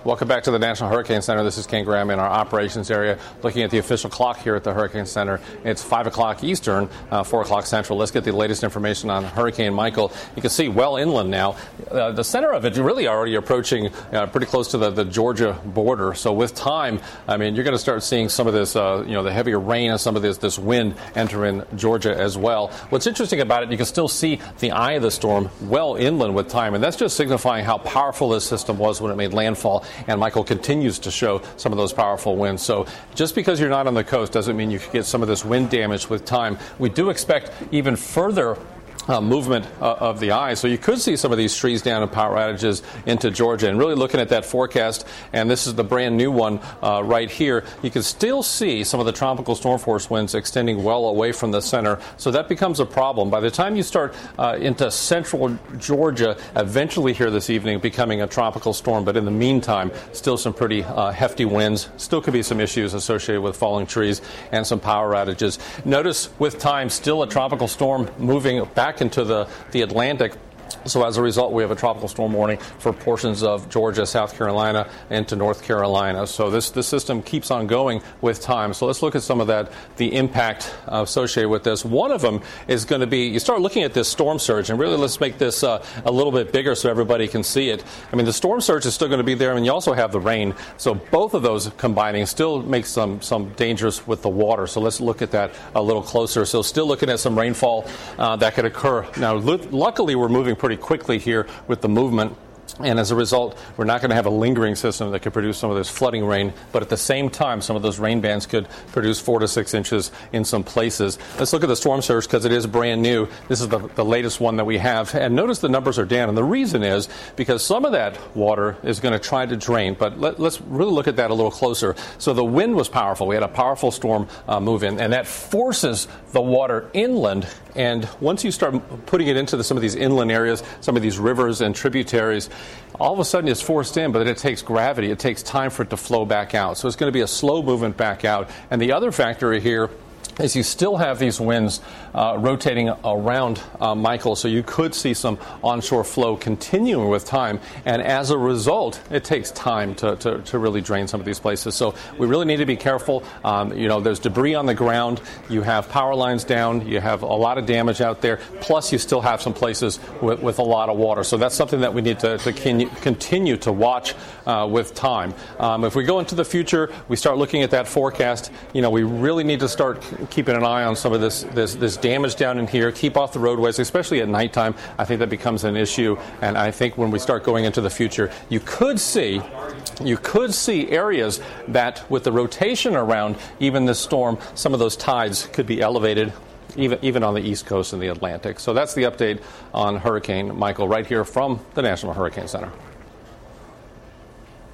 Welcome back to the National Hurricane Center. This is Ken Graham in our operations area, looking at the official clock here at the Hurricane Center. It's 5 o'clock Eastern, 4 o'clock Central. Let's get the latest information on Hurricane Michael. You can see well inland now. The center of it really already approaching pretty close to the Georgia border. So with time, I mean, you're going to start seeing some of this, the heavier rain and some of this wind enter in Georgia as well. What's interesting about it, you can still see the eye of the storm well inland with time, and that's just signifying how powerful this system was when it made landfall. And Michael continues to show some of those powerful winds. So just because you're not on the coast doesn't mean you can get some of this wind damage with time. We do expect even further movement of the eye. So you could see some of these trees down and power outages into Georgia. And really looking at that forecast, and this is the brand new one right here, you can still see some of the tropical storm force winds extending well away from the center. So that becomes a problem. By the time you start into central Georgia, eventually here this evening, becoming a tropical storm. But in the meantime, still some pretty hefty winds. Still could be some issues associated with falling trees and some power outages. Notice with time, still a tropical storm moving back into the Atlantic. So as a result, we have a tropical storm warning for portions of Georgia, South Carolina, into North Carolina. So this system keeps on going with time. So let's look at some of the impact associated with this. One of them is going to be, you start looking at this storm surge, and really let's make this a little bit bigger so everybody can see it. I mean, the storm surge is still going to be there, and you also have the rain. So both of those combining still makes some dangers with the water. So let's look at that a little closer. So still looking at some rainfall that could occur. Now, luckily, we're moving pretty quickly here with the movement. And as a result, we're not going to have a lingering system that could produce some of this flooding rain. But at the same time, some of those rain bands could produce 4 to 6 inches in some places. Let's look at the storm surge because it is brand new. This is the latest one that we have. And notice the numbers are down. And the reason is because some of that water is going to try to drain. But let's really look at that a little closer. So the wind was powerful. We had a powerful storm move in. And that forces the water inland. And once you start putting it into some of these inland areas, some of these rivers and tributaries, all of a sudden it's forced in, but then it takes gravity. It takes time for it to flow back out. So it's going to be a slow movement back out. And the other factor here is you still have these winds rotating around Michael, so you could see some onshore flow continuing with time. And as a result, it takes time to really drain some of these places. So we really need to be careful. There's debris on the ground. You have power lines down. You have a lot of damage out there. Plus, you still have some places with a lot of water. So that's something that we need to continue to watch with time. If we go into the future, we start looking at that forecast. We really need to start keeping an eye on some of this damage down in here. Keep off the roadways, especially at nighttime. I think that becomes an issue. And I think when we start going into the future, you could see areas that with the rotation around even this storm, some of those tides could be elevated, even on the East Coast and the Atlantic. So that's the update on Hurricane Michael right here from the National Hurricane Center.